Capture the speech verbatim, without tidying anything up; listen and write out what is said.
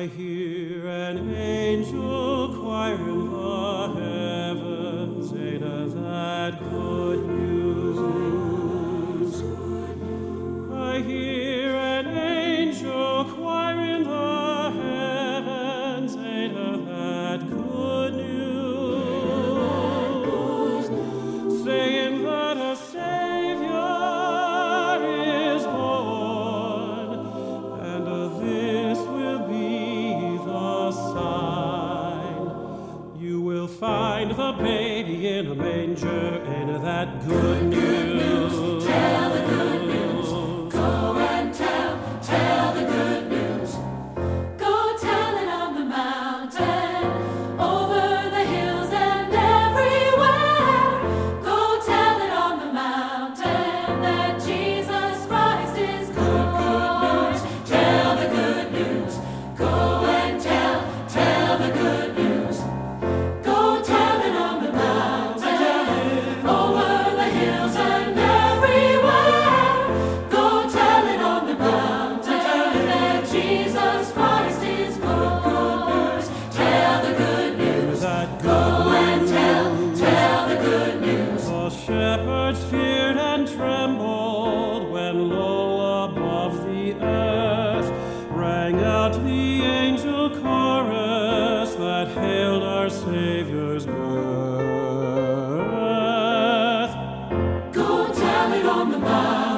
I hear an angel choir in the heavens, ain't that good news? I hear an angel choir in the heavens, ain't that good news? Saying that a Savior is born, and this will be the sign. You will find the baby in a manger, ain't that good news? Tell the good news. Go and tell, tell the good news. Go tell it on the mountain, over the hills and everywhere. Go tell it on the mountain that Jesus Christ is born. Tell the good news. Go and tell, tell the good news. Go tell it on the mountain, over the hills and everywhere. Go tell it on the mountain that Jesus Christ is born. Tell the good news. That Go good and tell, news. tell the good news. The shepherds feared and trembled when low above the earth rang out the angel chorus that hailed our Savior's birth. Go tell it on the mountain.